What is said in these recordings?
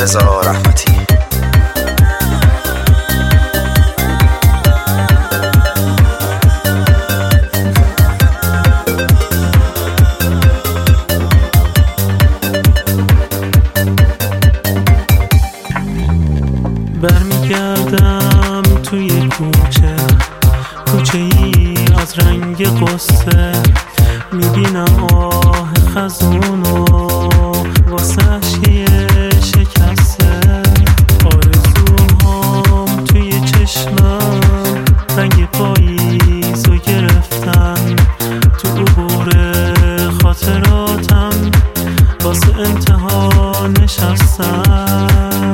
رضا رحمتی. برمیگردم توی کوچه ای از رنگ قصه، میبینم آه خزونو واسه یه شکسته. آرزوهام توی چشمم رنگ پاییزو گرفتن، تو عبور خاطراتم واسه انتها نشستم.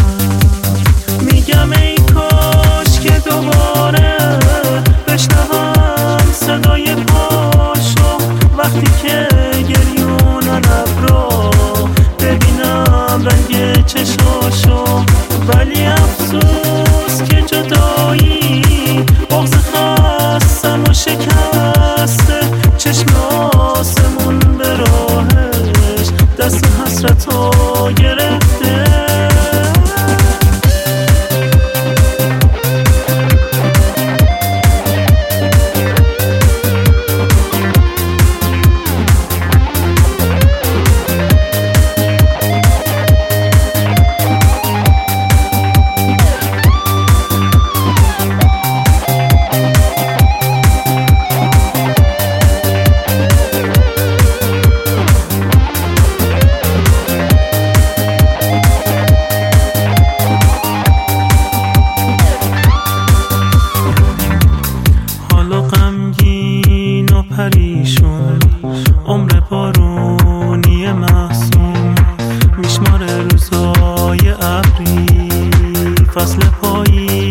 میگم ای کاش که دوباره بشنوم صدای پاشو، وقتی که گریون لب رو ببینم رنگ چشاشو. ولی افسوس که جدایی بغض خستم و شکسته، چشم آسمون به راهش دست حسرتو گرفته. پریشون عمر بارونی محسوم، میشماره روزای ابری فصل پایی